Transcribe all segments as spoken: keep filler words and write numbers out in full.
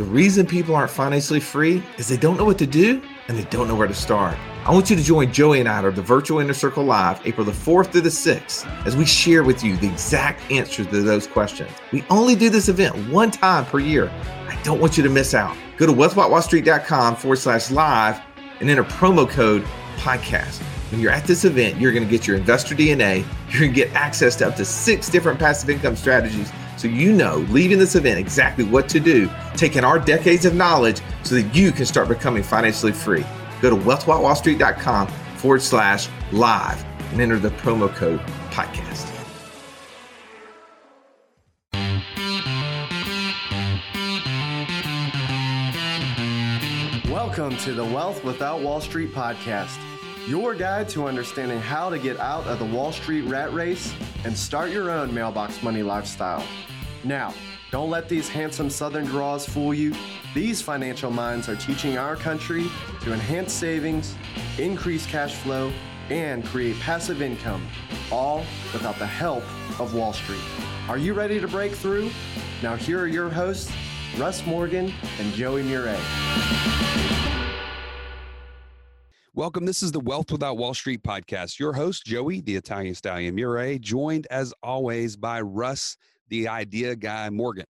The reason people aren't financially free is they don't know what to do and they don't know where to start. I want you to join Joey and I at the Virtual Inner Circle Live, April the fourth through the sixth, as we share with you the exact answers to those questions. We only do this event one time per year. I don't want you to miss out. Go to wealthwithoutwallstreet.com forward slash live and enter promo code podcast. When you're at this event, you're going to get your investor D N A. You're going to get access to up to six different passive income strategies. So you know, leaving this event, exactly what to do, taking our decades of knowledge so that you can start becoming financially free. Go to wealthwithoutwallstreet.com forward slash live and enter the promo code podcast. Welcome to the Wealth Without Wall Street podcast, your guide to understanding how to get out of the Wall Street rat race and start your own mailbox money lifestyle. Now, don't let these handsome Southern draws fool you. These financial minds are teaching our country to enhance savings, increase cash flow, and create passive income, all without the help of Wall Street. Are you ready to break through? Now here are your hosts, Russ Morgan and Joey Murray. Welcome. This is the Wealth Without Wall Street podcast. Your host, Joey, the Italian Stallion Murray, joined as always by Russ, the idea guy, Morgan.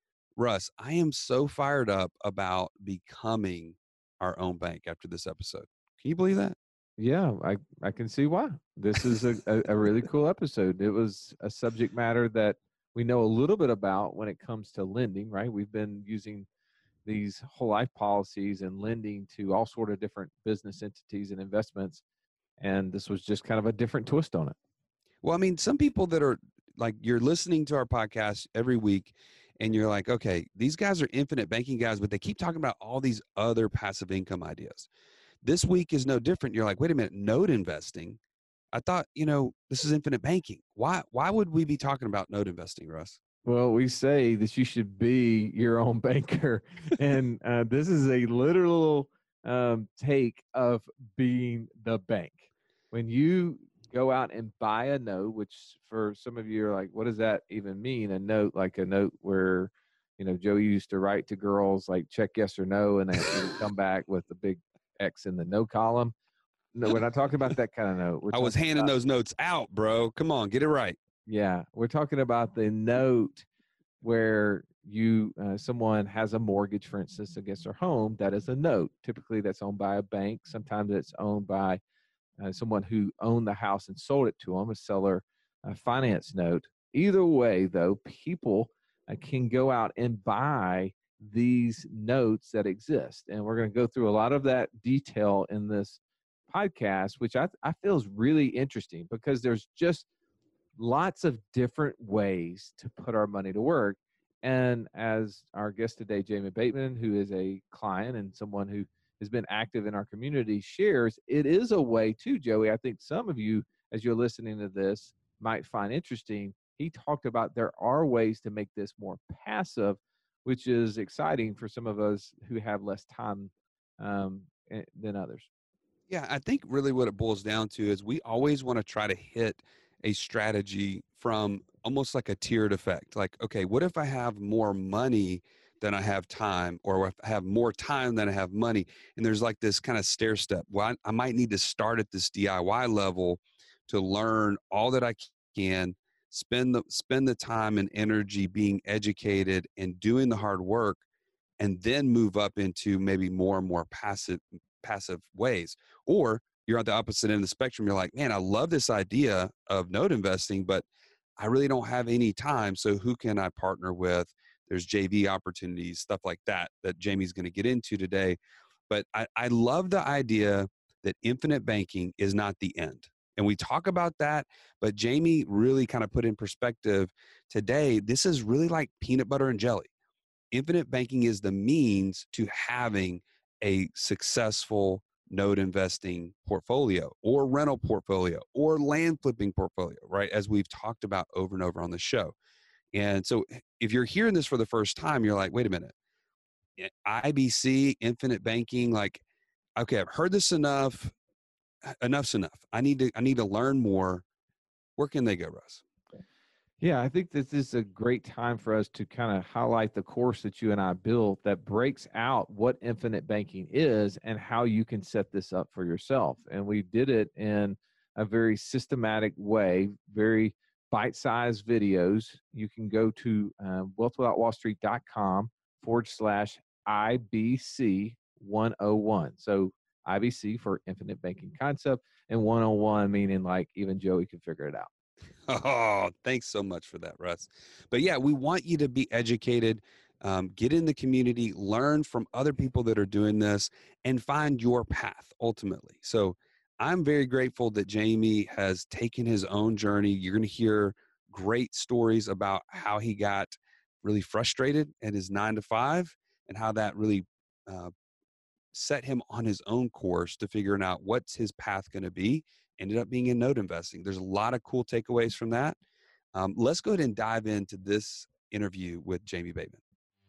Russ, I am so fired up about becoming our own bank after this episode. Can you believe that? Yeah, I, I can see why. This is a, a, a really cool episode. It was a subject matter that we know a little bit about when it comes to lending, right? We've been using these whole life policies and lending to all sort of different business entities and investments. And this was just kind of a different twist on it. Well, I mean, some people that are like, you're listening to our podcast every week and you're like, okay, these guys are infinite banking guys, but they keep talking about all these other passive income ideas. This week is no different. You're like, wait a minute, note investing. I thought, you know, this is infinite banking. Why, why would we be talking about note investing, Russ? Well, we say that you should be your own banker. And uh, this is a literal um, take of being the bank. When you go out and buy a note, which for some of you are like, what does that even mean? A note, like a note where, you know, Joey used to write to girls, like check yes or no, and they would come back with the big X in the no column. No, we're not talking about that kind of note. We're I was handing about, those notes out, bro. Come on, get it right. Yeah, we're talking about the note where you, uh, someone has a mortgage, for instance, against their home. That is a note. Typically, that's owned by a bank. Sometimes it's owned by uh, someone who owned the house and sold it to them, a seller uh, finance note. Either way, though, people uh, can go out and buy these notes that exist. And we're going to go through a lot of that detail in this podcast, which I, I feel is really interesting because there's just lots of different ways to put our money to work. And as our guest today, Jamie Bateman, who is a client and someone who has been active in our community, shares, it is a way too, Joey. I think some of you, as you're listening to this, might find interesting. He talked about there are ways to make this more passive, which is exciting for some of us who have less time um, than others. Yeah, I think really what it boils down to is we always want to try to hit a strategy from almost like a tiered effect. Like, okay, what if I have more money than I have time, or if I have more time than I have money? And there's like this kind of stair step. Well, I, I might need to start at this D I Y level to learn all that I can, spend the spend the time and energy being educated and doing the hard work, and then move up into maybe more and more passive passive ways. Or you're at the opposite end of the spectrum. You're like, man, I love this idea of note investing, but I really don't have any time. So who can I partner with? There's J V opportunities, stuff like that, that Jamie's going to get into today. But I, I love the idea that infinite banking is not the end. And we talk about that, but Jamie really kind of put in perspective today, this is really like peanut butter and jelly. Infinite banking is the means to having a successful note investing portfolio or rental portfolio or land flipping portfolio, right? As we've talked about over and over on the show. And so if you're hearing this for the first time, you're like, wait a minute, I B C, infinite banking, like, okay, I've heard this enough. Enough's enough. I need to, I need to learn more. Where can they go, Russ? Yeah, I think this is a great time for us to kind of highlight the course that you and I built that breaks out what infinite banking is and how you can set this up for yourself. And we did it in a very systematic way, very bite-sized videos. You can go to uh, wealth without wall street dot com forward slash I B C one oh one. So I B C for infinite banking concept, and one oh one meaning like even Joey can figure it out. Oh, thanks so much for that, Russ. But yeah, we want you to be educated, um, get in the community, learn from other people that are doing this, and find your path ultimately. So I'm very grateful that Jamie has taken his own journey. You're going to hear great stories about how he got really frustrated at his nine to five and how that really uh, set him on his own course to figuring out what's his path going to be. Ended up being in note investing. There's a lot of cool takeaways from that. Um, let's go ahead and dive into this interview with Jamie Bateman.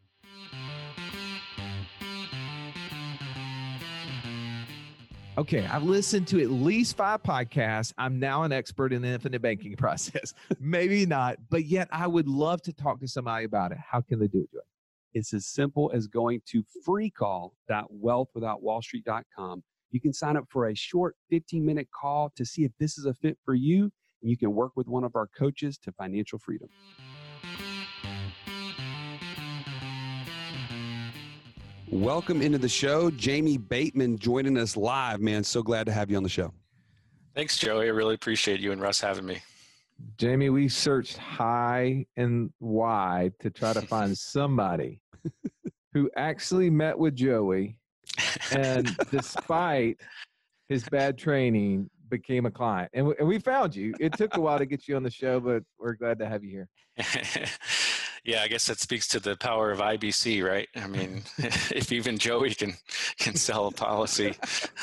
Okay, I've listened to at least five podcasts. I'm now an expert in the infinite banking process. Maybe not, but yet I would love to talk to somebody about it. How can they do it, Joey? It's as simple as going to free call dot wealth without wall street dot com. You can sign up for a short fifteen minute call to see if this is a fit for you, and you can work with one of our coaches to financial freedom. Welcome into the show, Jamie Bateman joining us live, man. So glad to have you on the show. Thanks, Joey. I really appreciate you and Russ having me. Jamie, we searched high and wide to try to find somebody who actually met with Joey and despite his bad training became a client. And we, and we found you. It took a while to get you on the show, but we're glad to have you here. Yeah, I guess that speaks to the power of I B C, right? I mean, if even Joey can can sell a policy.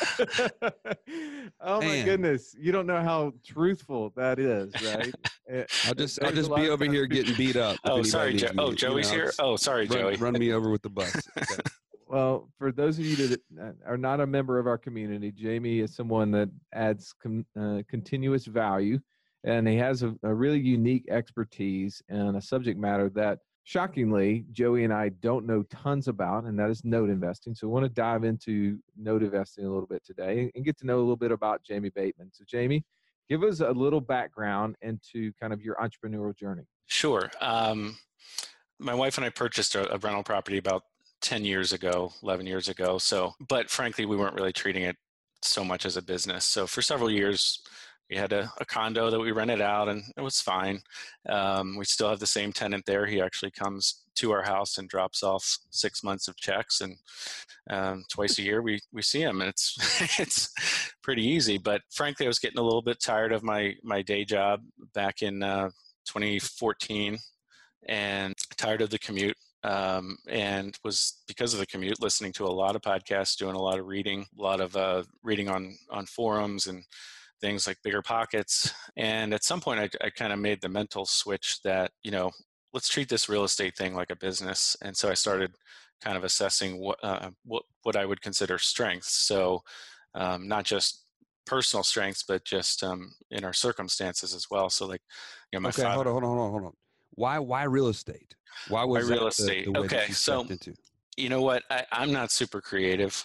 Oh my Man. goodness. You don't know how truthful that is, right? I'll just I'll just be over here getting beat up. Oh, sorry, jo- Oh, Joey's you know, here? Oh, sorry, run, Joey. Run me over with the bus. Okay. Well, for those of you that are not a member of our community, Jamie is someone that adds com- uh, continuous value, and he has a, a really unique expertise and a subject matter that, shockingly, Joey and I don't know tons about, and that is note investing. So we want to dive into note investing a little bit today and get to know a little bit about Jamie Bateman. So Jamie, give us a little background into kind of your entrepreneurial journey. Sure. Um, my wife and I purchased a, a rental property about ten years ago, eleven years ago. So, but frankly, we weren't really treating it so much as a business. So for several years, we had a, a condo that we rented out and it was fine. Um, we still have the same tenant there. He actually comes to our house and drops off six months of checks, and um, twice a year we, we see him, and it's, it's pretty easy. But frankly, I was getting a little bit tired of my, my day job back in uh, twenty fourteen and tired of the commute. Um, and was, because of the commute, listening to a lot of podcasts, doing a lot of reading, a lot of uh, reading on, on forums and things like Bigger Pockets. And at some point, I, I kind of made the mental switch that, you know, let's treat this real estate thing like a business. And so I started kind of assessing what uh, what, what I would consider strengths. So um, not just personal strengths, but just um, in our circumstances as well. So like, you know, my okay, father. hold on, hold on, hold on, hold on. Why, why real estate? Why was why real that estate? The, the way okay, that you so stepped into? You know what? I, I'm not super creative,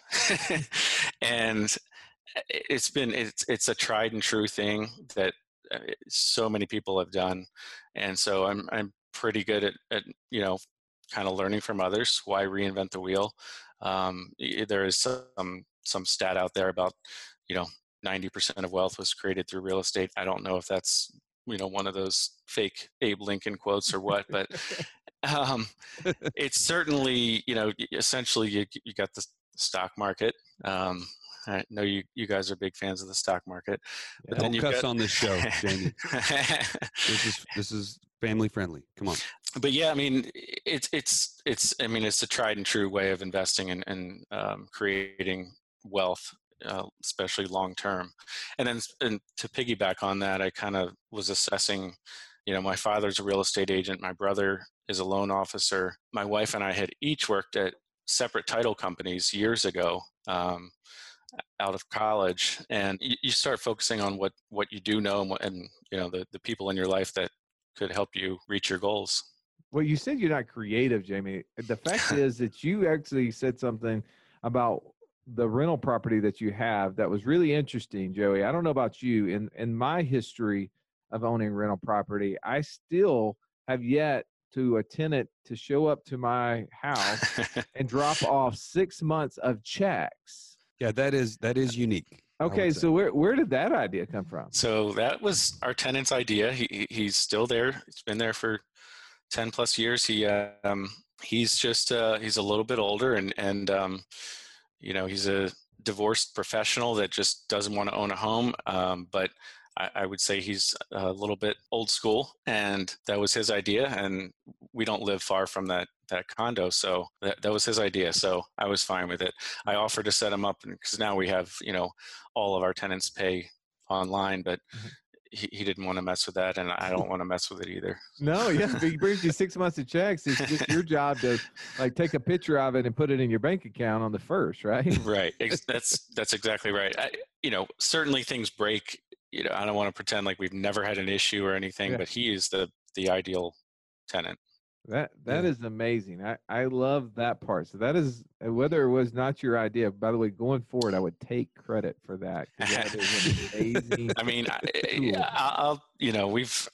and it's been it's it's a tried and true thing that so many people have done, and so I'm I'm pretty good at, at you know kind of learning from others. Why reinvent the wheel? Um, there is some some stat out there about you know ninety percent of wealth was created through real estate. I don't know if that's you know one of those fake Abe Lincoln quotes or what, but um, it's certainly you know essentially you you got the stock market. Um, I know you, you guys are big fans of the stock market. But Don't cuss got... on this show, Jamie. This is this is family friendly. Come on. But yeah, I mean, it's it's it's. I mean, it's a tried and true way of investing and and um, creating wealth, uh, especially long term. And then and to piggyback on that, I kind of was assessing. You know, my father's a real estate agent. My brother is a loan officer. My wife and I had each worked at separate title companies years ago. Um, out of college, and you, you start focusing on what what you do know and, what, and you know the, the people in your life that could help you reach your goals. Well, you said you're not creative, Jamie. The fact is that you actually said something about the rental property that you have that was really interesting, Joey. I don't know about you. In in my history of owning rental property, I still have yet to a tenant to show up to my house and drop off six months of checks. Yeah, that is that is unique. Okay, so where where did that idea come from? So that was our tenant's idea. He he's still there. It's been there for ten plus years. He um he's just uh he's a little bit older, and and um you know, he's a divorced professional that just doesn't want to own a home. Um, but I, I would say he's a little bit old school, and that was his idea. And we don't live far from that that condo, so that, that was his idea. So I was fine with it. I offered to set him up, because now we have, you know, all of our tenants pay online, but Mhm. he, he didn't want to mess with that, and I don't want to mess with it either. No, yeah, he brings you six months of checks. It's just your job to like take a picture of it and put it in your bank account on the first, right? Right. Ex- That's that's exactly right. I, you know, certainly things break. You know, I don't want to pretend like we've never had an issue or anything, Yeah. but he is the the ideal tenant. That that Yeah. is amazing. I, I love that part. So that is, whether it was not your idea, by the way, going forward, I would take credit for that, 'cause that is an amazing. I mean, I, Cool. I- I'll, you know, we've,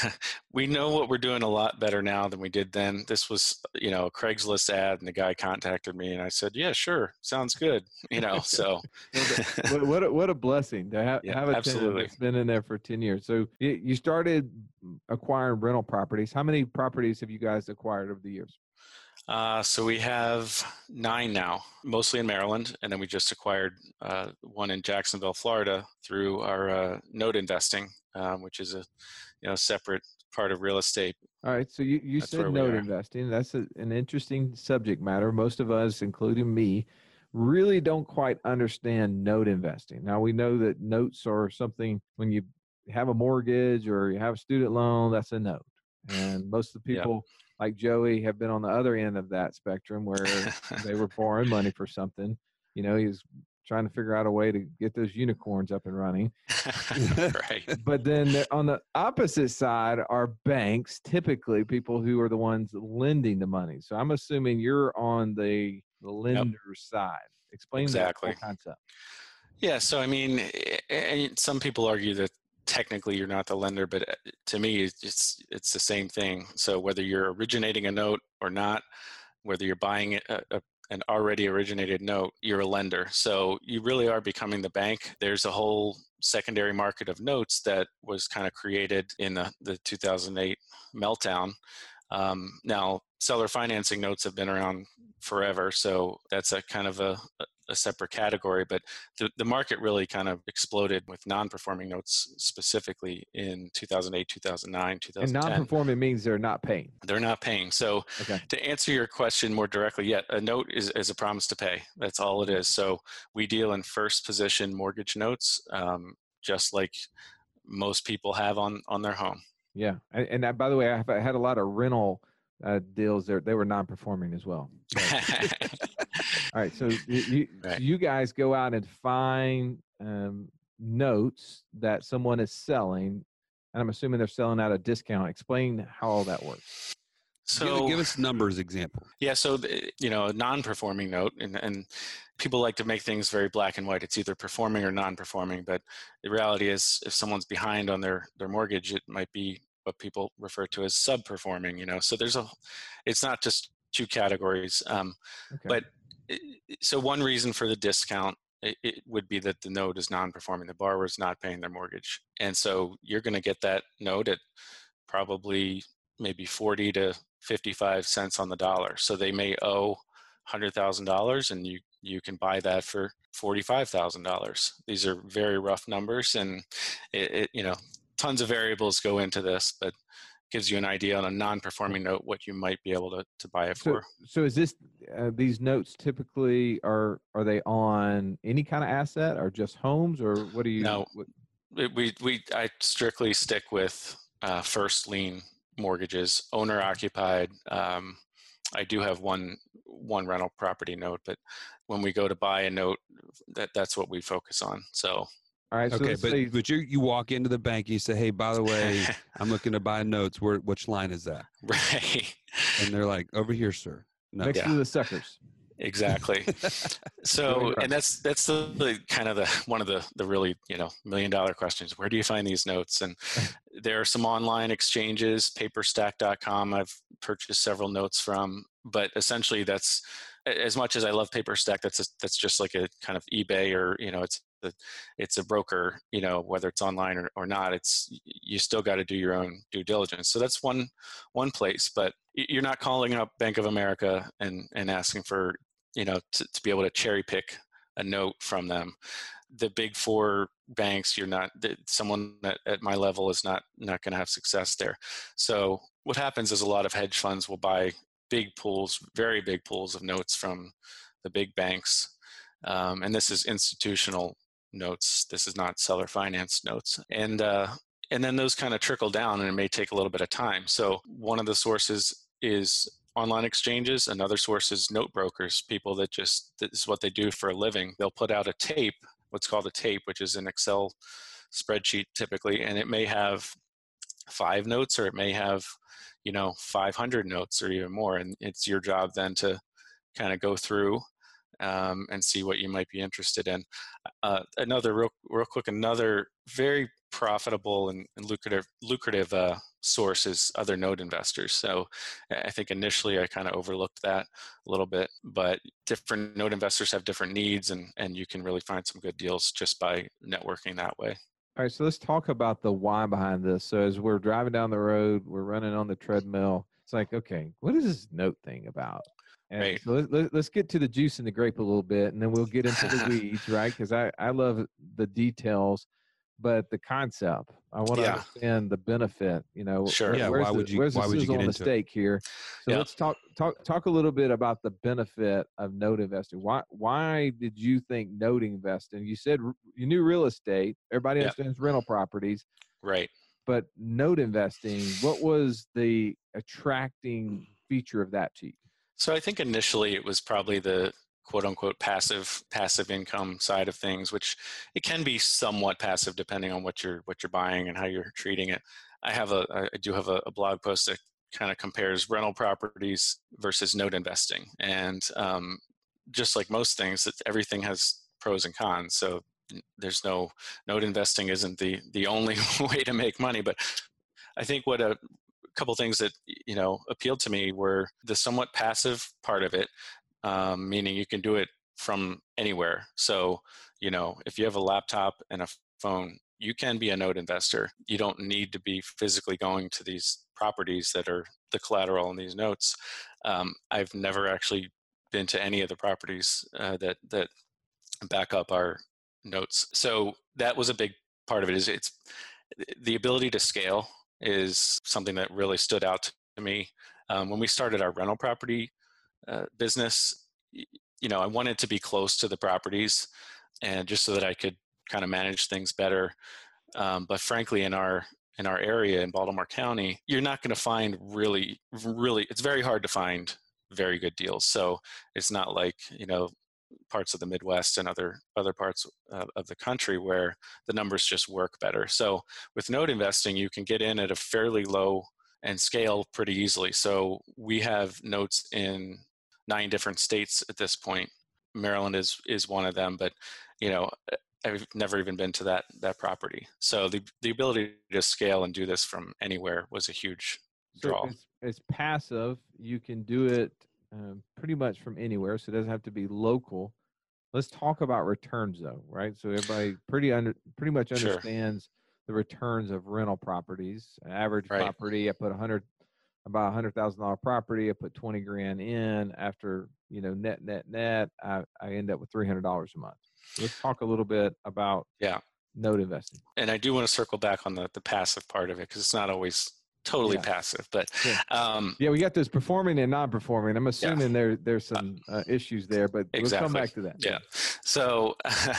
we know what we're doing a lot better now than we did then. This was, you know, a Craigslist ad, and the guy contacted me, and I said, yeah, sure. Sounds good. You know, so. what, what, a, what a blessing to have, Yeah, have a tenant absolutely. that's been in there for ten years. So you, you started acquiring rental properties. How many properties have you guys acquired over the years? Uh, so we have nine now, mostly in Maryland, and then we just acquired uh, one in Jacksonville, Florida, through our uh, note investing, um, which is a you know separate part of real estate. All right. So you, you That's said where we note are. investing. That's a, an interesting subject matter. Most of us, including me, really don't quite understand note investing. Now, we know that notes are something when you have a mortgage or you have a student loan, that's a note. And most of the Yeah. people like Joey have been on the other end of that spectrum where they were borrowing money for something. You know, he was trying to figure out a way to get those unicorns up and running. Right. But then the- on the opposite side are banks, typically people who are the ones lending the money. So I'm assuming you're on the, the lender side. Explain Exactly. that whole concept. Yeah. So I mean, eh, eh, some people argue that technically you're not the lender, but uh, to me, it's just, it's the same thing. So whether you're originating a note or not, whether you're buying a, a, an already originated note, you're a lender. So you really are becoming the bank. There's a whole secondary market of notes that was kind of created in the, the two thousand eight meltdown. Um, now, seller financing notes have been around forever, so that's a kind of a, a separate category. But the, the market really kind of exploded with non-performing notes, specifically in two thousand eight, two thousand nine, And two thousand ten. non-performing means they're not paying. They're not paying. So Okay. to answer your question more directly, yeah, a note is, is a promise to pay. That's all it is. So we deal in first position mortgage notes, um, just like most people have on, on their home. Yeah. And, and I, by the way, I, have, I had a lot of rental uh, deals there. They were non-performing as well. So- all right. So you, you, Right. so you guys go out and find um, notes that someone is selling, and I'm assuming they're selling at a discount. Explain how all that works. So give, give us numbers example. Yeah, so the, you know, a non-performing note, and, and people like to make things very black and white. It's either performing or non-performing, but the reality is, if someone's behind on their their mortgage, it might be what people refer to as sub-performing. You know, so there's a, it's not just two categories. Um, Okay. But so one reason for the discount it, it would be that the note is non-performing. The borrower is not paying their mortgage, and so you're going to get that note at probably maybe forty to fifty-five cents on the dollar. So they may owe one hundred thousand dollars, and you you can buy that for forty-five thousand dollars. These are very rough numbers, and it, it you know tons of variables go into this, but gives you an idea on a non-performing note what you might be able to, to buy it So, for. so is this uh, these notes typically are are they on any kind of asset or just homes, or what do you? No. What, It- we we I strictly stick with uh, first lien mortgages, owner occupied. Um, I do have one one rental property note, but when we go to buy a note, that that's what we focus on. So All right. So Okay, let's but say but you you walk into the bank, you say, "Hey, by the way, I'm looking to buy notes. Where which line is that?" Right. And they're like, "Over here, sir." No. next Yeah. to the suckers. Exactly. So, and that's that's the, the kind of the one of the the really, you know, million dollar questions. Where do you find these notes? And there are some online exchanges, paperstack dot com. I've purchased several notes from, but essentially that's, as much as I love Paperstack, that's a, that's just like a kind of eBay, or, you know, it's the, it's a broker, you know, whether it's online or, or not, it's, you still got to do your own due diligence. So that's one, one place, but you're not calling up Bank of America and, and asking for, you know, to, to be able to cherry pick a note from them. The big four banks, you're not, someone that at my level is not, not going to have success there. So what happens is a lot of hedge funds will buy big pools, very big pools of notes from the big banks. Um, and this is institutional notes. This is not seller finance notes. And, uh, and then those kind of trickle down, and it may take a little bit of time. So one of the sources is online exchanges. Another source is note brokers, people that just, this is what they do for a living. They'll put out a tape, what's called a tape, which is an Excel spreadsheet typically, and it may have five notes, or it may have, you know, five hundred notes or even more. And it's your job then to kind of go through um, and see what you might be interested in. Uh, another real, real quick, another very profitable and, and lucrative, lucrative uh, source is other note investors. So I think initially I kind of overlooked that a little bit, but different note investors have different needs, and, and you can really find some good deals just by networking that way. All right, so let's talk about the why behind this. So as we're driving down the road, we're running on the treadmill. It's like, okay, what is this note thing about? And Right. so let, let, let's get to the juice and the grape a little bit, and then we'll get into the weeds, right? Because I, I love the details, but the concept, I want to Yeah. understand the benefit. You know, Sure. where- Yeah, where's why the, would you- where's the why would you sizzle get on the into it? steak here? So Yeah. let's talk talk talk a little bit about the benefit of note investing. Why why did you think note investing? You said r- you knew real estate. Everybody Yeah. understands rental properties. Right. But note investing, what was the attracting feature of that to you? So I think initially it was probably the quote unquote passive passive income side of things, which it can be somewhat passive depending on what you're what you're buying and how you're treating it. I have a I do have a, a blog post that kind of compares rental properties versus note investing, and um, just like most things, that everything has pros and cons. So there's no note investing isn't the the only way to make money, but I think what a couple things that you know appealed to me were the somewhat passive part of it, um, meaning you can do it from anywhere. So you know if you have a laptop and a phone, you can be a note investor. You don't need to be physically going to these properties that are the collateral in these notes. Um, I've never actually been to any of the properties uh, that that back up our notes. So that was a big part of it. Is it's the ability to scale is something that really stood out to me. Um, when we started our rental property uh, business, you know, I wanted to be close to the properties, and just so that I could kind of manage things better. Um, but frankly, in our in our area in Baltimore County, you're not going to find really, really. It's very hard to find very good deals. So it's not like you know parts of the Midwest and other other parts uh, of the country where the numbers just work better. So with note investing, you can get in at a fairly low and scale pretty easily. So we have notes in nine different states at this point. Maryland is is one of them, but you know I've never even been to that that property. So the the ability to scale and do this from anywhere was a huge So draw. it's, it's passive. You can do it um, pretty much from anywhere, so it doesn't have to be local. Let's talk about returns, though, right? So everybody pretty under pretty much Sure. understands the returns of rental properties. An average Right. property, I put a hundred about a hundred thousand dollar property. I put twenty grand in. After you know net net net, I, I end up with three hundred dollars a month. So let's talk a little bit about Yeah. note investing. And I do want to circle back on the the passive part of it, because it's not always totally Yeah. passive, but Sure. um, Yeah, we got this performing and non-performing. I'm assuming there there's some uh, issues there, but we'll come Exactly. back to that. yeah. So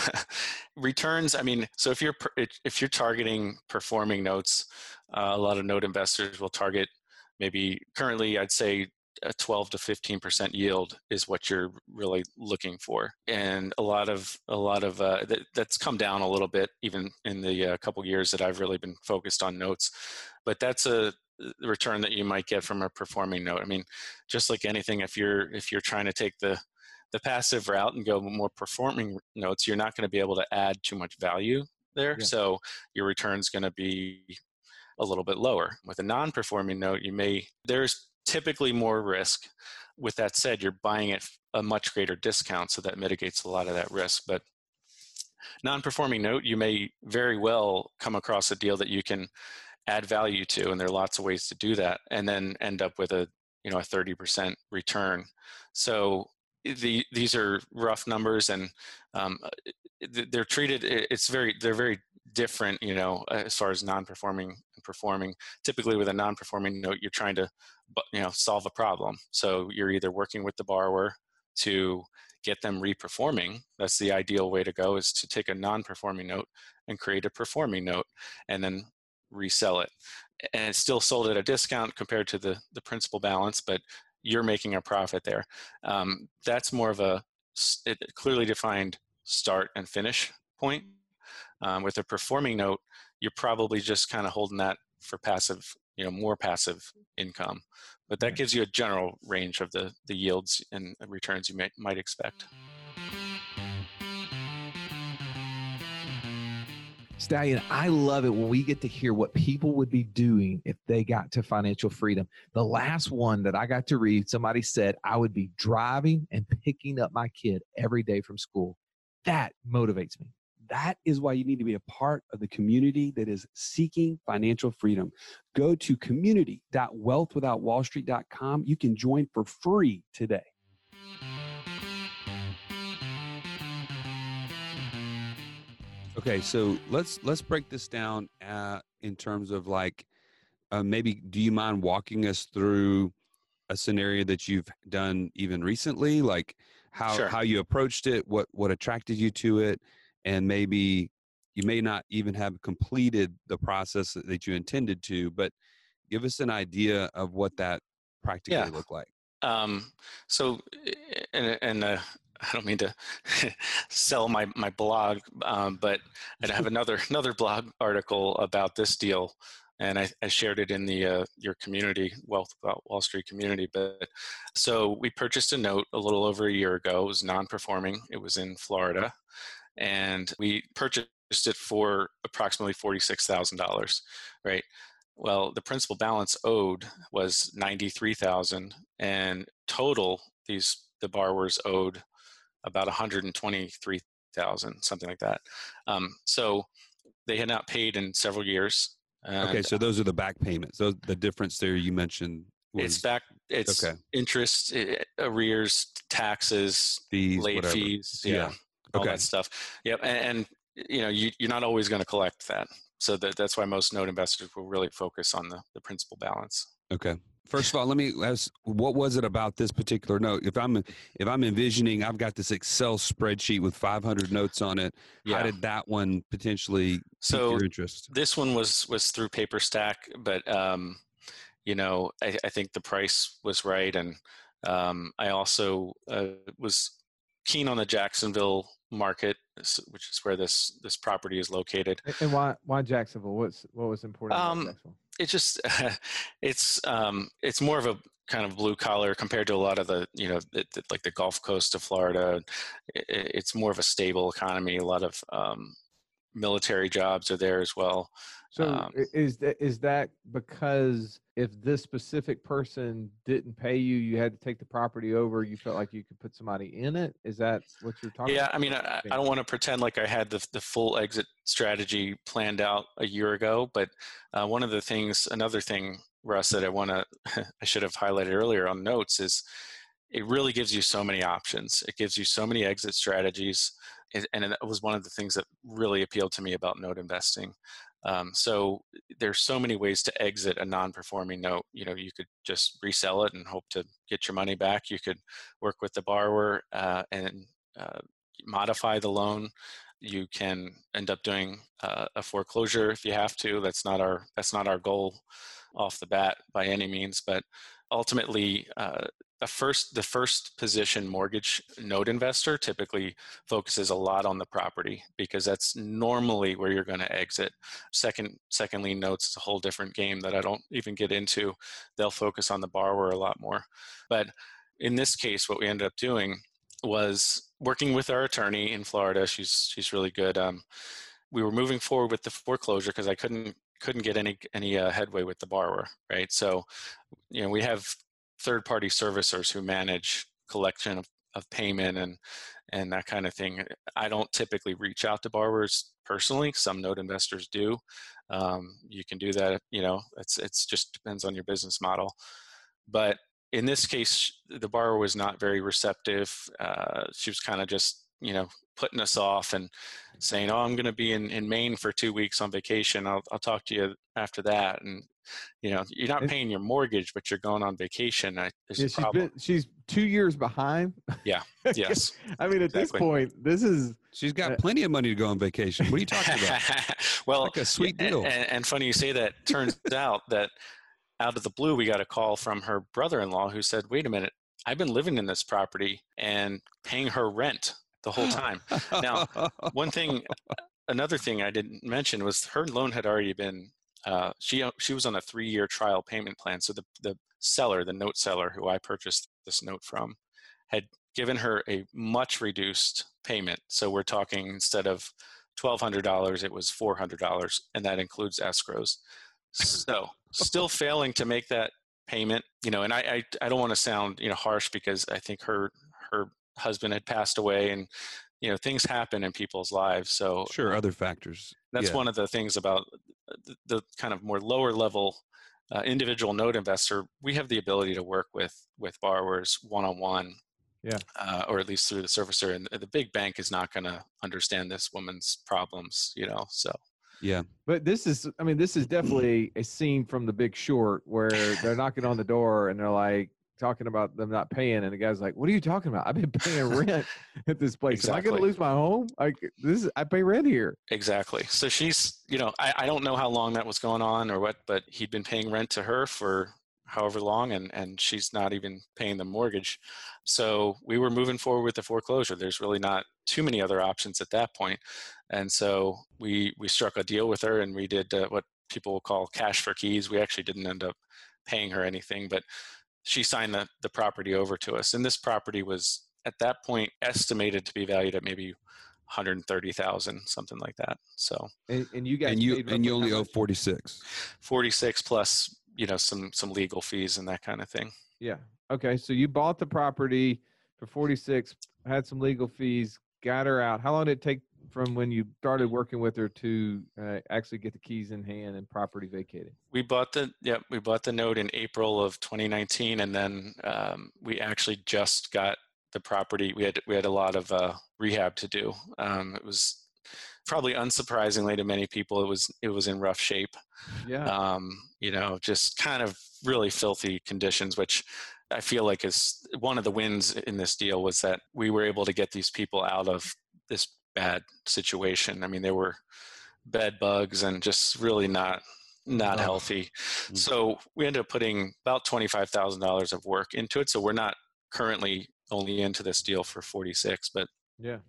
returns, I mean, so if you're per- if you're targeting performing notes, uh, a lot of note investors will target maybe currently I'd say a twelve to fifteen percent yield is what you're really looking for. And a lot of, a lot of, uh, that, that's come down a little bit, even in the uh, couple years that I've really been focused on notes, but that's a return that you might get from a performing note. I mean, just like anything, if you're, if you're trying to take the, the passive route and go more performing notes, you're not going to be able to add too much value there. Yeah. So your return's going to be a little bit lower. With a non-performing note, you may, there's typically more risk. With that said, you're buying at a much greater discount, so that mitigates a lot of that risk. But non-performing note, you may very well come across a deal that you can add value to, and there are lots of ways to do that, and then end up with a, you know, a thirty percent return. So the, these are rough numbers, and um, they're treated, it's very, they're very different, you know, as far as non-performing and performing. Typically with a non-performing note, you're trying to, you know, solve a problem. So you're either working with the borrower to get them reperforming. That's the ideal way to go, is to take a non-performing note and create a performing note and then resell it. And it's still sold at a discount compared to the, the principal balance, but you're making a profit there. Um, that's more of a, a clearly defined start and finish point. Um, with a performing note, you're probably just kind of holding that for passive, you know, more passive income. But that right. gives you a general range of the, the yields and returns you may, might expect. Stallion, I love it when we get to hear what people would be doing if they got to financial freedom. The last one that I got to read, somebody said, I would be driving and picking up my kid every day from school. That motivates me. That is why you need to be a part of the community that is seeking financial freedom. Go to community dot wealth without wall street dot com. You can join for free today. Okay, so let's let's break this down uh, in terms of like uh, maybe do you mind walking us through a scenario that you've done even recently, like how Sure. how you approached it, what what attracted you to it? And maybe you may not even have completed the process that you intended to, but give us an idea of what that practically Yeah. looked like. Um, so, and, and uh, I don't mean to sell my, my blog, um, but I have another another blog article about this deal, and I, I shared it in the uh, your community, Wealth Without Wall Street community. But so we purchased a note a little over a year ago. It was non-performing. It was in Florida. And we purchased it for approximately forty-six thousand dollars, right? Well, the principal balance owed was ninety-three thousand dollars, and total, these the borrowers owed about one hundred twenty-three thousand dollars, something like that. Um, so they had not paid in several years. And okay, so those are the back payments. Those the difference there you mentioned. Was, it's back. It's okay. Interest, arrears, taxes, fees, late whatever. fees. Yeah. yeah. All okay. that stuff. Yep. And, and you know, you, you're not always going to collect that. So that, that's why most note investors will really focus on the, the principal balance. Okay. First of all, let me ask, what was it about this particular note? If I'm if I'm envisioning, I've got this Excel spreadsheet with five hundred notes on it. Yeah. How did that one potentially so pique your interest? This one was was through PaperStack, but um, you know, I, I think the price was right, and um, I also uh, was keen on the Jacksonville market, which is where this this property is located. And why why Jacksonville? What's what was important um, about Jacksonville? It just it's um, it's more of a kind of blue collar compared to a lot of the you know the, the, like the Gulf Coast of Florida. It, it's more of a stable economy. A lot of um, military jobs are there as well. So um, is that is that because if this specific person didn't pay you, you had to take the property over, you felt like you could put somebody in it? Is that what you're talking yeah, about? Yeah, I mean, I, I don't want to pretend like I had the, the full exit strategy planned out a year ago, but uh, one of the things, another thing, Russ, that I want to, I should have highlighted earlier on notes is it really gives you so many options. It gives you so many exit strategies. And that was one of the things that really appealed to me about note investing. Um, so there's so many ways to exit a non-performing note. You know, you could just resell it and hope to get your money back. You could work with the borrower uh, and uh, modify the loan. You can end up doing uh, a foreclosure if you have to. That's not our that's not our goal off the bat by any means. But ultimately, uh, a first the first position mortgage note investor typically focuses a lot on the property because that's normally where you're going to exit. Second second lien notes is a whole different game that I don't even get into. They'll focus on the borrower a lot more. But in this case, what we ended up doing was working with our attorney in Florida. She's she's really good. Um, we were moving forward with the foreclosure because I couldn't couldn't get any any uh, headway with the borrower, right? So, you know, we have third-party servicers who manage collection of, of payment and and that kind of thing. I don't typically reach out to borrowers personally. Some note investors do. Um, you can do that. You know, it's it's just depends on your business model. But in this case, the borrower was not very receptive. Uh, she was kind of just, you know, putting us off and saying, "Oh, I'm going to be in, in Maine for two weeks on vacation. I'll I'll talk to you after that." And you know, you're not paying your mortgage, but you're going on vacation. I, there's Yeah, a she's problem. been she's two years behind. Yeah. Yes. I mean, at Exactly. this point, this is She's got Uh, plenty of money to go on vacation. What are you talking about? Well, Like a sweet and, deal. and, and funny you say that. Turns out that out of the blue, we got a call from her brother-in-law who said, "Wait a minute, I've been living in this property and paying her rent the whole time." Now, one thing, another thing I didn't mention was her loan had already been, uh, she she was on a three-year trial payment plan. So the, the seller, the note seller who I purchased this note from, had given her a much reduced payment. So we're talking instead of twelve hundred dollars, it was four hundred dollars, and that includes escrows. So still failing to make that payment, you know, and I, I, I don't want to sound, you know, harsh because I think her, her husband had passed away and, you know, things happen in people's lives. So Sure, other factors. that's Yeah. one of the things about the, the kind of more lower level uh, individual note investor. We have the ability to work with, with borrowers one-on-one. Yeah. Uh, or at least through the servicer, and the big bank is not going to understand this woman's problems, you know, so. Yeah. But this is, I mean, this is definitely a scene from The Big Short where they're knocking on the door and they're like talking about them not paying. And the guy's like, "What are you talking about? I've been paying rent at this place. Am I going Exactly. to lose my home? Like this is, I pay rent here." Exactly. So she's, you know, I, I don't know how long that was going on or what, but he'd been paying rent to her for however long, and, and she's not even paying the mortgage. So we were moving forward with the foreclosure. There's really not too many other options at that point. And so we, we struck a deal with her and we did uh, what people will call cash for keys. We actually didn't end up paying her anything, but she signed the, the property over to us. And this property was at that point estimated to be valued at maybe one hundred thirty thousand, something like that. So, And, and you guys And you paid and you roughly only how owe much? forty-six. forty-six plus, you know, some, some legal fees and that kind of thing. Yeah. Okay. So you bought the property for forty-six, had some legal fees, got her out. How long did it take from when you started working with her to uh, actually get the keys in hand and property vacated? We bought the, yeah, we bought the note in April of twenty nineteen. And then um, we actually just got the property. We had, we had a lot of uh, rehab to do. Um, it was probably unsurprisingly to many people, it was, it was in rough shape. Yeah. Um, you know, just kind of really filthy conditions, which I feel like is one of the wins in this deal was that we were able to get these people out of this bad situation. I mean, there were bed bugs and just really not, not Oh. healthy. Mm. So we ended up putting about twenty-five thousand dollars of work into it. So we're not currently only into this deal for forty-six, but Yeah.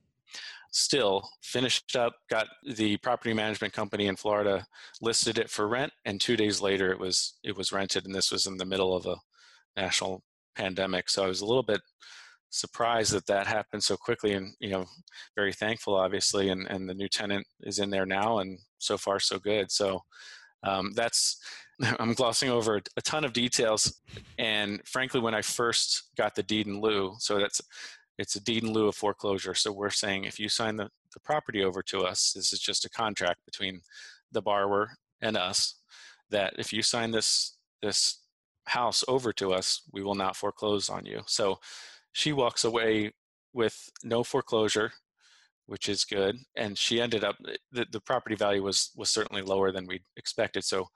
still finished up, got the property management company in Florida, listed it for rent, and two days later it was it was rented, and this was in the middle of a national pandemic. So I was a little bit surprised that that happened so quickly, and you know, very thankful obviously, and, and the new tenant is in there now, and so far so good. So um, that's, I'm glossing over a ton of details, and frankly, when I first got the deed in lieu, so that's it's a deed in lieu of foreclosure. So we're saying if you sign the, the property over to us, this is just a contract between the borrower and us, that if you sign this this house over to us, we will not foreclose on you. So she walks away with no foreclosure, which is good. And she ended up, the, the property value was was certainly lower than we expected. So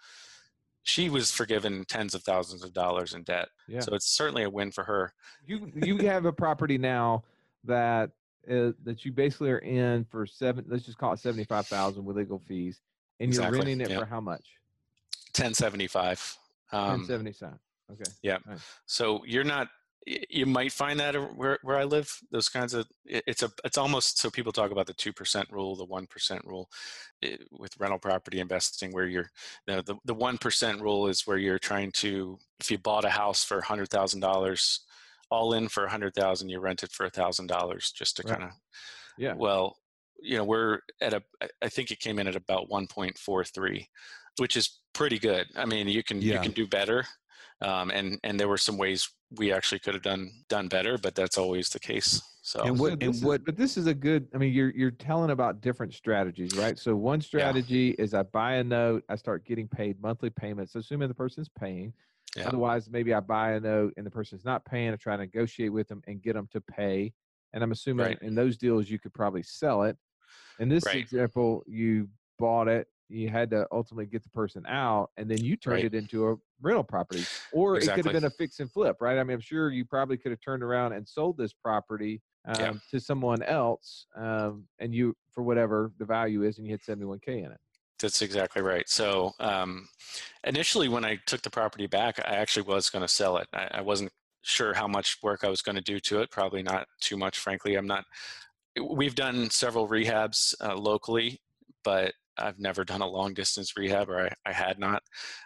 she was forgiven tens of thousands of dollars in debt. Yeah. So it's certainly a win for her. You you have a property now that uh, that you basically are in for seven. Let's just call it seventy-five thousand with legal fees, and Exactly, you're renting it yeah. for how much? ten seventy-five. Ten Um, seventy-five. Okay. Yeah. Nice. So you're not, you might find that where, where I live, those kinds of, it's a, it's almost, so people talk about the two percent rule, the one percent rule with rental property investing, where you're, you know, the, the one percent rule is where you're trying to, if you bought a house for a hundred thousand dollars, all in for a hundred thousand, you rent it for a thousand dollars just to Right. kind of, Yeah. well, you know, we're at a, I think it came in at about one point four three, which is pretty good. I mean, you can, Yeah. you can do better. Um, and, and there were some ways we actually could have done, done better, but that's always the case. So, And So what this and is- what but this is a good, I mean, you're, you're telling about different strategies, right? So one strategy is I buy a note, I start getting paid monthly payments, assuming the person's paying. Yeah. Otherwise, maybe I buy a note and the person's not paying. I try to negotiate with them and get them to pay. And I'm assuming Right. in those deals, you could probably sell it. In this Right. example, you bought it, you had to ultimately get the person out, and then you turned Right. it into a rental property. Or it could Exactly. have been a fix and flip, right? I mean, I'm sure you probably could have turned around and sold this property um, Yeah. to someone else, um, and you, for whatever the value is, and you had seventy-one K in it. that's exactly right. So um, initially when I took the property back, I actually was going to sell it. I, I wasn't sure how much work I was going to do to it. Probably not too much, frankly. I'm not, we've done several rehabs uh, locally, but I've never done a long distance rehab, or I, I had not.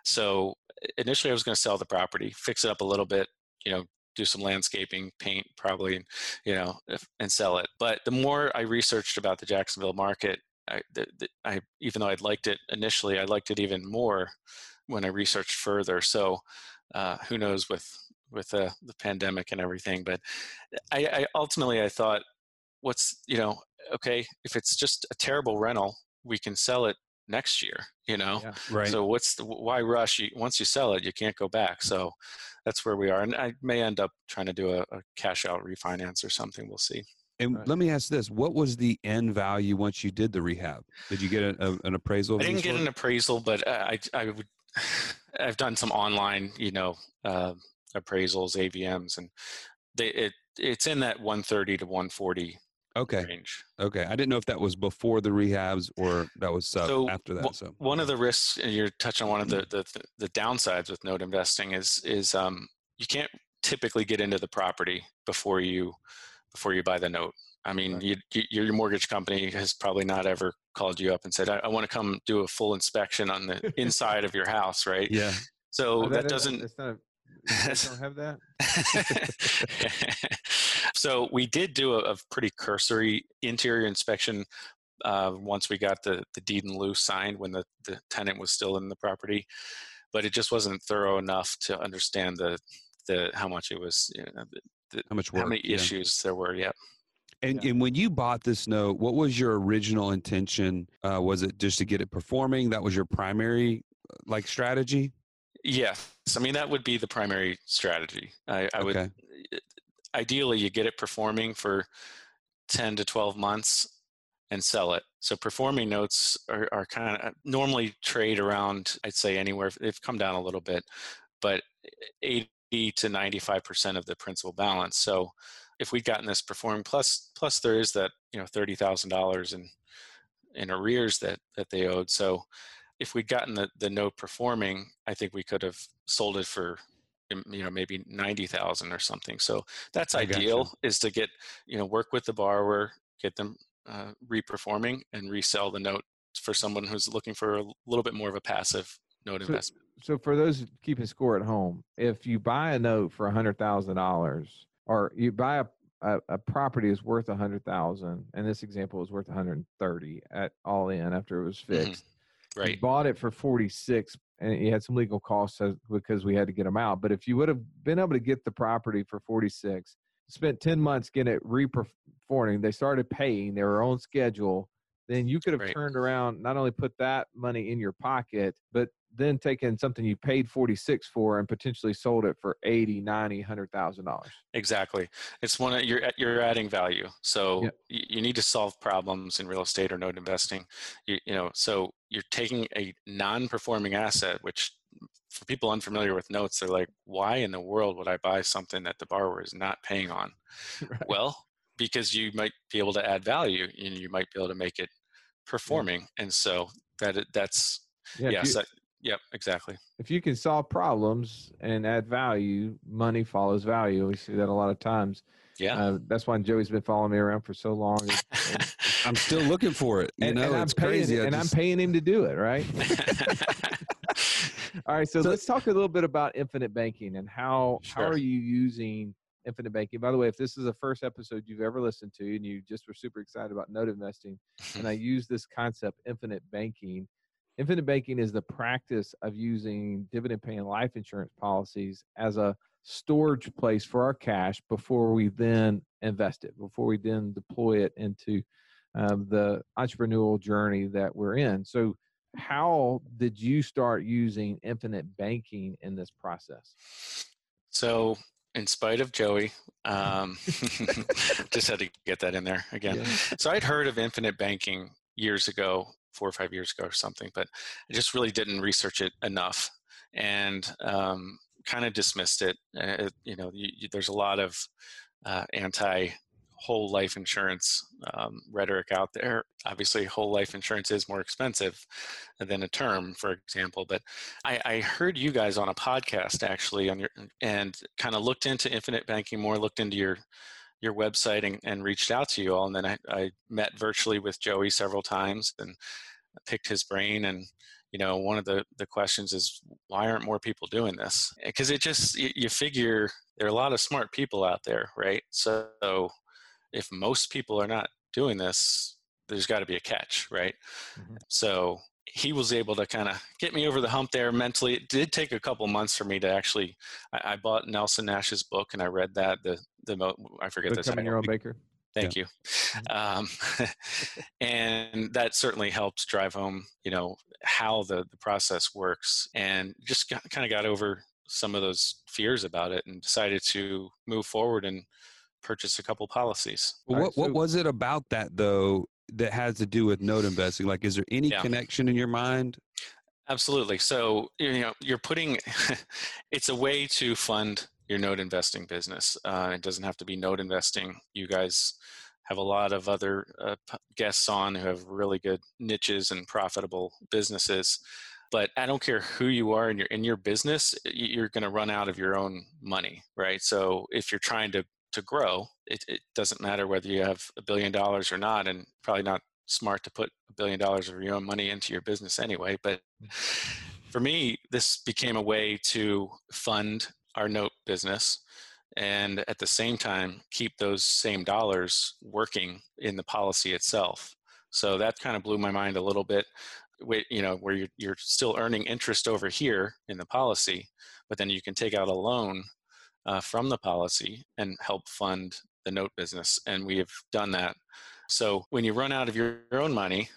So initially I was going to sell the property, fix it up a little bit, you know, do some landscaping, paint probably, you know, if, and sell it. But the more I researched about the Jacksonville market, I, the, the, I, even though I'd liked it initially, I liked it even more when I researched further. So uh, who knows with, with uh, the pandemic and everything, but I, I ultimately, I thought, what's, you know, okay, if it's just a terrible rental, we can sell it next year, you know? Yeah. right? So what's the, why rush? You, once you sell it, you can't go back. So that's where we are. And I may end up trying to do a, a cash out refinance or something. We'll see. And Right. let me ask this: what was the end value once you did the rehab? Did you get a, a, an appraisal? Of I any didn't get sort? an appraisal, but I, I would, I've done some online, you know, uh, appraisals, A V Ms, and they, it, it's in that one thirty to one forty Okay, range. okay. I didn't know if that was before the rehabs or that was uh, So after that. w- So one of the risks, and you're touching on one of the, the, the downsides with note investing is, is um, you can't typically get into the property before you, before you buy the note. I mean, Right. you, you, your mortgage company has probably not ever called you up and said, I, I want to come do a full inspection on the inside of your house, right? yeah, So Oh, that is- doesn't, That's not. A, you guys don't have that. so we did do a, a pretty cursory interior inspection uh, once we got the, the deed in lieu signed when the, the tenant was still in the property, but it just wasn't thorough enough to understand the, the how much it was, you know, the, the, how much work? how many yeah. issues there were. Yeah. And Yeah. and when you bought this note, what was your original intention? Uh, was it just to get it performing? That was your primary uh, like strategy? Yes. I mean, that would be the primary strategy. I, I would, Okay. ideally you get it performing for ten to twelve months and sell it. So performing notes are, are kind of normally trade around, I'd say anywhere, they've come down a little bit, but eighty to ninety-five percent of the principal balance. So if we'd gotten this performing, plus, plus there is that, you know, thirty thousand dollars in, in arrears that, that they owed. So if we'd gotten the, the note performing, I think we could have sold it for, you know, maybe ninety thousand or something. So that's I gotcha. ideal, is to get, you know, work with the borrower, get them uh, reperforming and resell the note for someone who's looking for a little bit more of a passive note So, investment. so for those keeping score at home, if you buy a note for a hundred thousand dollars, or you buy a, a, a property is worth a hundred thousand, and this example is worth one hundred thirty at all in after it was fixed. You Right. bought it for forty-six, and you had some legal costs as- because we had to get them out. But if you would have been able to get the property for forty-six, spent ten months getting it reperforming, they started paying, they were on schedule, then you could have Right. turned around, not only put that money in your pocket, but then taken something you paid forty-six for and potentially sold it for eighty, ninety, one hundred thousand dollars. Exactly. It's one of, you're you're adding value. So Yeah. you, you need to solve problems in real estate or note investing. You, you know, so you're taking a non-performing asset, which for people unfamiliar with notes, they're like, why in the world would I buy something that the borrower is not paying on? Right. Well, because you might be able to add value and you might be able to make it performing. And so that that's, Yeah, if yes, you- that, Yep, exactly. If you can solve problems and add value, money follows value. We see that a lot of times. Yeah. Uh, that's why Joey's been following me around for so long. And, and, I'm still looking for it. You and, know, and I'm it's paying, crazy. I and just- I'm paying him to do it, right? All right, so, So- let's talk a little bit about infinite banking and how how Sure. are you using infinite banking? By the way, if this is the first episode you've ever listened to and you just were super excited about note investing, and I use this concept, infinite banking. Infinite banking is the practice of using dividend-paying life insurance policies as a storage place for our cash before we then invest it, before we then deploy it into um, the entrepreneurial journey that we're in. So how did you start using infinite banking in this process? So, in spite of Joey, um, just had to get that in there again. Yeah. So, I'd heard of infinite banking years ago, four or five years ago or something, but I just really didn't research it enough and um, kind of dismissed it. Uh, you know, you, you, there's a lot of uh, anti whole life insurance um, rhetoric out there. Obviously, whole life insurance is more expensive than a term, for example. But I, I heard you guys on a podcast actually on your and kind of looked into infinite banking more, looked into your your website and, and reached out to you all. And then I, I met virtually with Joey several times and picked his brain. And you know, one of the the questions is, why aren't more people doing this? Because it just you, you figure there are a lot of smart people out there, right? So if most people are not doing this, there's got to be a catch, right? Mm-hmm. So he was able to kind of get me over the hump there mentally. It did take a couple months for me to actually, I, I bought Nelson Nash's book and I read that, the, the I forget the title. Becoming Your Own Baker. Thank yeah. you. Um, and that certainly helped drive home, you know, how the, the process works, and just got, kind of got over some of those fears about it and decided to move forward and purchase a couple policies. Well, what, right, so, what was it about that though that has to do with note investing? Like, is there any yeah. connection in your mind? Absolutely. So, you know, you're putting, it's a way to fund your note investing business. Uh, it doesn't have to be note investing. You guys have a lot of other uh, guests on who have really good niches and profitable businesses. But I don't care who you are in your in your business, you're going to run out of your own money, right? So if you're trying to to grow, it, it doesn't matter whether you have a billion dollars or not, and probably not smart to put a billion dollars of your own money into your business anyway. But for me, this became a way to fund our note business and at the same time keep those same dollars working in the policy itself. So that kind of blew my mind a little bit. You know, where you're, you're still earning interest over here in the policy, but then you can take out a loan uh, from the policy and help fund the note business. And we have done that. So when you run out of your, your own money,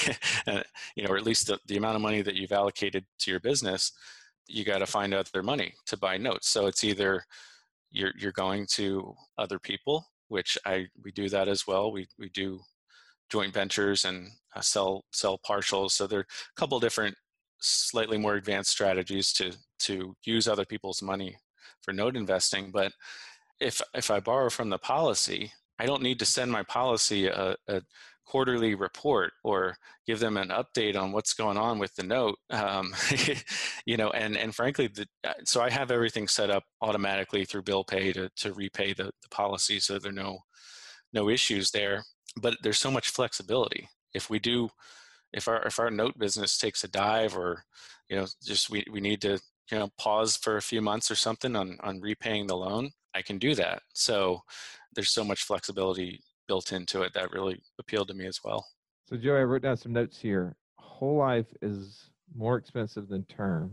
uh, you know, or at least the, the amount of money that you've allocated to your business, you got to find other money to buy notes. So it's either you're you're going to other people, which I we do that as well. We we do joint ventures and uh, sell sell partials. So there are a couple different slightly more advanced strategies to to use other people's money for note investing. But if if I borrow from the policy, I don't need to send my policy a, a quarterly report or give them an update on what's going on with the note. Um, you know, and and frankly, the, so I have everything set up automatically through bill pay to to repay the, the policy, so there are no no issues there. But there's so much flexibility. If we do, if our if our note business takes a dive, or you know, just we, we need to you know pause for a few months or something on on repaying the loan, I can do that. So there's so much flexibility built into it that really appealed to me as well. So Joey, I wrote down some notes here. Whole life is more expensive than term.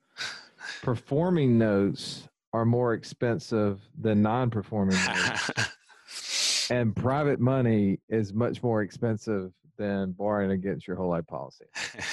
Performing notes are more expensive than non-performing notes. And private money is much more expensive than borrowing against your whole life policy.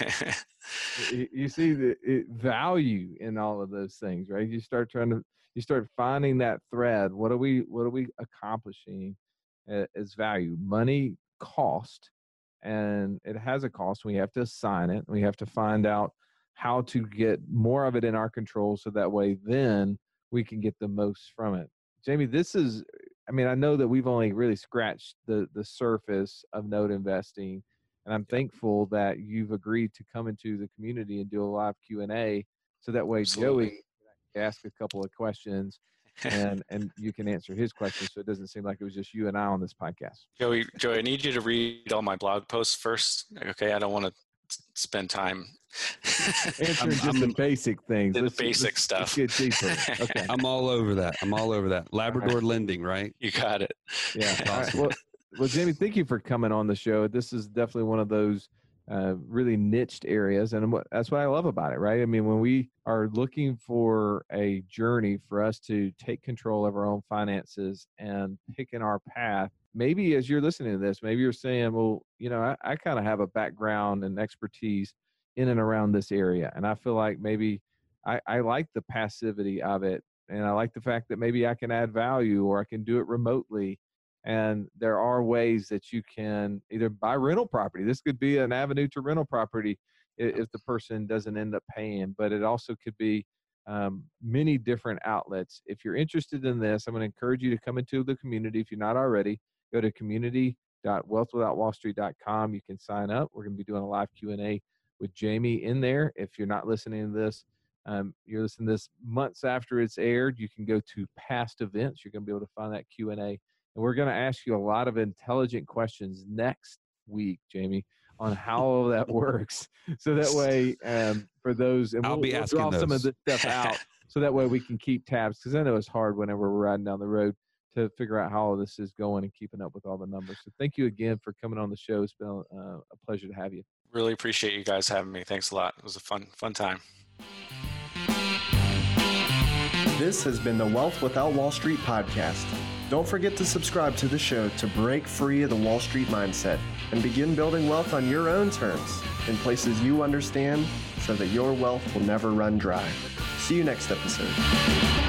you, you see the it, value in all of those things, right? You start trying to, you start finding that thread. What are we, what are we accomplishing uh, as value? Money cost, and it has a cost. We have to assign it. We have to find out how to get more of it in our control, so that way then we can get the most from it. Jamie, this is, I mean, I know that we've only really scratched the the surface of note investing And I'm thankful that you've agreed to come into the community and do a live Q and A, so that way Absolutely. Joey can ask a couple of questions and and you can answer his questions, so it doesn't seem like it was just you and I on this podcast. Joey, Joey, I need you to read all my blog posts first. Okay, I don't want to spend time answering just I'm, the basic things, the let's, basic let's, stuff. Let's get deeper. Okay, I'm all over that. I'm all over that. Labrador lending, right? You got it. yeah. All right. Awesome. Well, well, Jamie, thank you for coming on the show. This is definitely one of those uh, really niched areas, and what, that's what I love about it, right? I mean, when we are looking for a journey for us to take control of our own finances and picking our path, maybe as you're listening to this, maybe you're saying, well, you know, I, I kind of have a background and expertise in and around this area, and I feel like maybe I, I like the passivity of it, and I like the fact that maybe I can add value or I can do it remotely. And there are ways that you can either buy rental property. This could be an avenue to rental property if the person doesn't end up paying, but it also could be um, many different outlets. If you're interested in this, I'm going to encourage you to come into the community. If you're not already, go to community dot wealth without wall street dot com. You can sign up. We're going to be doing a live Q and A with Jamie in there. If you're not listening to this, um, you're listening to this months after it's aired, you can go to past events. You're going to be able to find that Q and A. And we're going to ask you a lot of intelligent questions next week, Jamie, on how that works. So that way, um, for those, and I'll we'll, be we'll asking draw those. some of this stuff out, so that way we can keep tabs. Because I know it's hard whenever we're riding down the road to figure out how all this is going and keeping up with all the numbers. So thank you again for coming on the show. It's been a, uh, a pleasure to have you. Really appreciate you guys having me. Thanks a lot. It was a fun, fun time. This has been the Wealth Without Wall Street podcast. Don't forget to subscribe to the show to break free of the Wall Street mindset and begin building wealth on your own terms in places you understand, so that your wealth will never run dry. See you next episode.